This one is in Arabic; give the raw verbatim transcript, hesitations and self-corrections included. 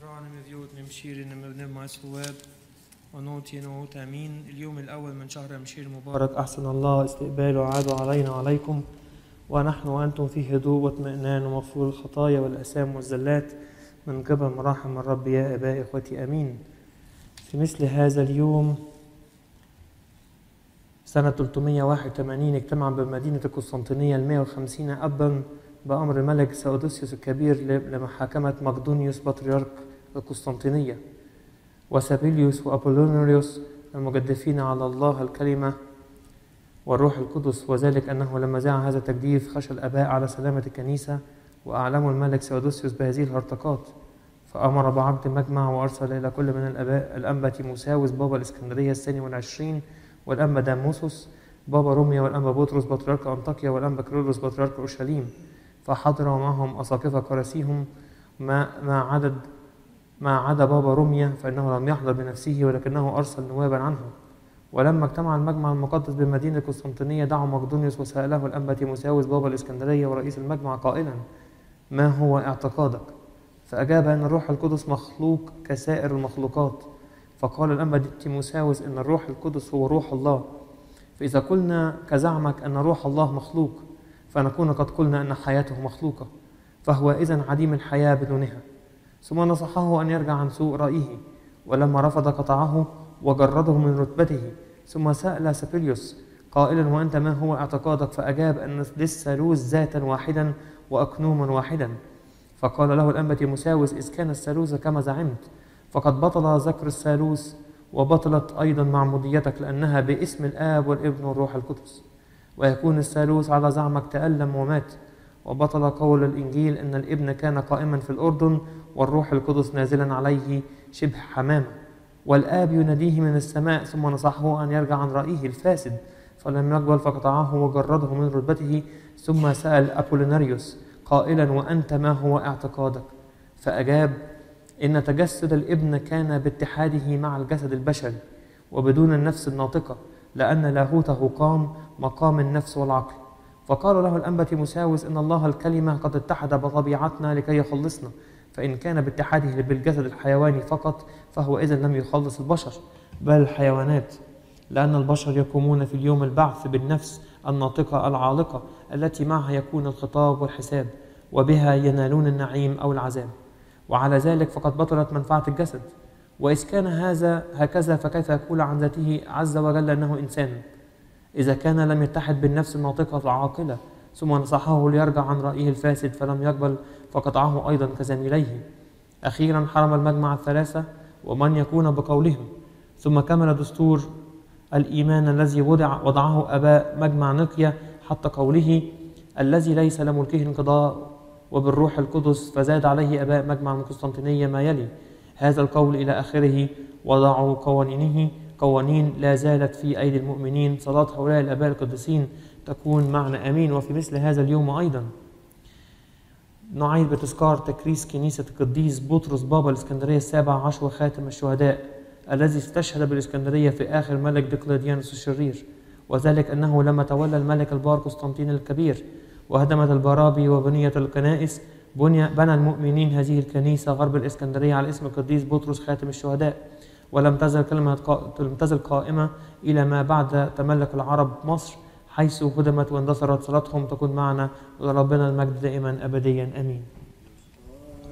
مزرعة مذيوت ممشير مبنى مع الثواب ونوتي نوت امين. اليوم الاول من شهر مشير مبارك، احسن الله استقباله عاد علينا وعليكم، ونحن وانتم في هدوء واطمئنان ومغفور الخطايا والاثام والزلات من قبل مراحم الرب يا اباء اخوتي امين. في مثل هذا اليوم سنة ثلاثمائة وواحد وثمانين اجتمع بمدينة القسطنطينية المائة وخمسين أبا بأمر الملك سأودوسيوس الكبير لمحاكمة مقدونيوس بطريرك القسطنطينية وسابيليوس وأبولونيوس المجدفين على الله الكلمة والروح القدس، وذلك أنه لما ذاع هذا التجديف خشى الآباء على سلامة الكنيسة وأعلموا الملك سأودوسيوس بهذه الهرطقات، فأمر بعقد مجمع وأرسل إلى كل من الآباء الأنبا تيموساوس بابا الإسكندرية الثاني والعشرين والأنبا داموسوس بابا روميا والأنبا بطرس بطريرك أنطاكيا والأنبا كيرلس بطريرك أورشليم، فحضر معهم أساقفة كراسيهم ما ما عدد ما عدا بابا روميا فإنه لم يحضر بنفسه ولكنه أرسل نوابا عنه. ولما اجتمع المجمع المقدس بمدينة القسطنطينية دعوا مقدونيوس وسأله الأنبا تيموساوس بابا الإسكندرية ورئيس المجمع قائلا: ما هو اعتقادك؟ فأجاب أن الروح القدس مخلوق كسائر المخلوقات. فقال الأنبا تيموساوس إن الروح القدس هو روح الله، فإذا قلنا كزعمك أن روح الله مخلوق فنكون قد قلنا أن حياته مخلوقة، فهو إذن عديم الحياة بدونها. ثم نصحه أن يرجع عن سوء رأيه، ولما رفض قطعه وجرده من رتبته. ثم سأل سابيليوس قائلا: وأنت ما هو اعتقادك؟ فأجاب أن للثالوث ذاتا واحدا وأكنوما واحدا. فقال له الأنبا تيموساوس: إذ كان الثالوث كما زعمت فقد بطل ذكر الثالوث وبطلت أيضا معموديتك، لأنها باسم الآب والابن والروح القدس، ويكون الثالوث على زعمك تألم ومات، وبطل قول الإنجيل أن الابن كان قائما في الأردن والروح القدس نازلا عليه شبه حمامة، والآب يناديه من السماء. ثم نصحه أن يرجع عن رأيه الفاسد فلم يقبل فقطعه وجرده من رتبته. ثم سأل أبولوناريوس قائلا: وأنت ما هو اعتقادك؟ فأجاب إن تجسد الابن كان باتحاده مع الجسد البشري وبدون النفس الناطقة، لأن لاهوته قام مقام النفس والعقل. فقال له الأنبا تيموساوس إن الله الكلمة قد اتحد بطبيعتنا لكي يخلصنا، فإن كان باتحاده بالجسد الحيواني فقط فهو إذن لم يخلص البشر بل الحيوانات، لأن البشر يقومون في اليوم البعث بالنفس الناطقة العالقة التي معها يكون الخطاب والحساب، وبها ينالون النعيم أو العذاب. وعلى ذلك فقد بطلت منفعة الجسد. وإذ كان هذا هكذا فكيف يقول عن ذاته عز وجل أنه إنسان إذا كان لم يتحد بالنفس الناطقة العاقلة؟ ثم نصحه ليرجع عن رأيه الفاسد فلم يقبل فقطعه أيضا كزميليه. أخيرا حرم المجمع الثلاثة ومن يكون بقولهم. ثم كمل دستور الإيمان الذي وضع وضعه أباء مجمع نقيا حتى قوله: الذي ليس لملكه انقضاء وبالروح القدس، فزاد عليه أباء مجمع القسطنطينية ما يلي هذا القول إلى آخره: وضعوا قوانينه قوانين لا زالت في أيدي المؤمنين. صلاة هؤلاء الآباء القديسين تكون معنا آمين. وفي مثل هذا اليوم أيضا نعيد بتذكار تكريس كنيسة القديس بطرس بابا الإسكندرية السابع عشر وخاتم الشهداء الذي استشهد بالإسكندرية في آخر ملك دقلديانوس الشرير، وذلك أنه لما تولى الملك البار قسطنطين الكبير وهدمت البرابي وبنية الكنائس بني بنى المؤمنين هذه الكنيسة غرب الإسكندرية على اسم القديس بطرس خاتم الشهداء، ولم تزل كلمة لم تزل قائمة إلى ما بعد تملك العرب مصر، حيث هدمت واندثرت. صلاتهم تكون معنا ولربنا المجد دائما أبديا آمين.